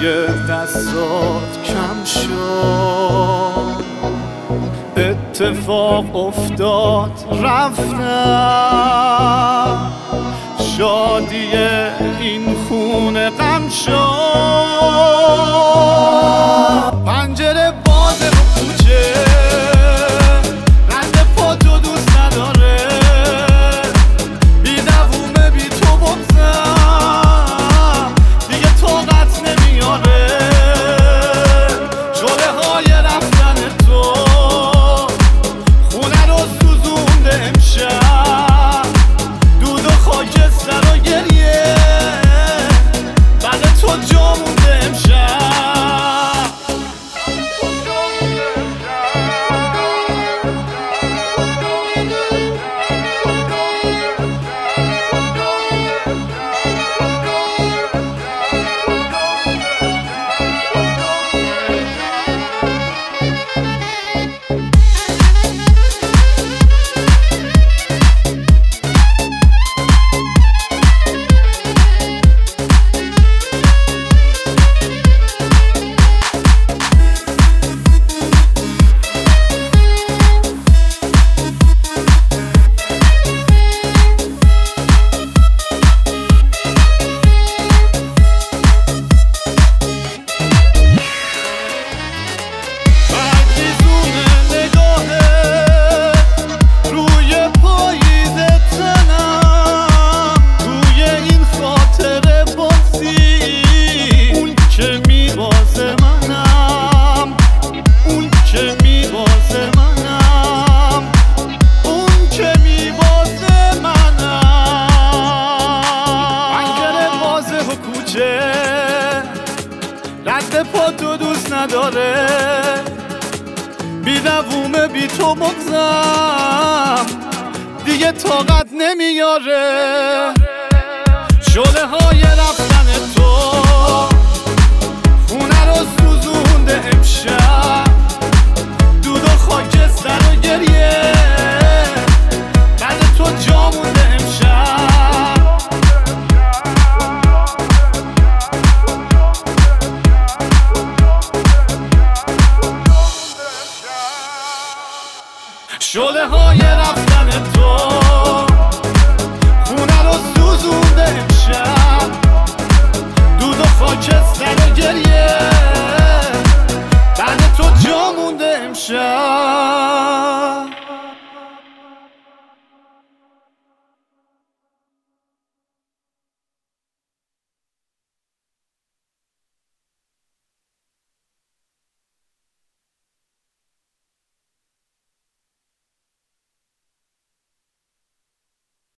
روی دستات کم شد، اتفاق افتاد رفتم، شادی این خونه غم شد. پنجره بازه و کوچه رد پا تو دوست نداره، بی دوومه بی تو بگذم دیگه طاقت نمیاره. شله های رفتن تو خونه رو سوزونده امشب، دود و خاکستر و گریه بعد تو جا مونده امشب. رد پا تو دوست نداره، بی دوومه بی تو بگذم دیگه طاقت نمیاره. شله های رفت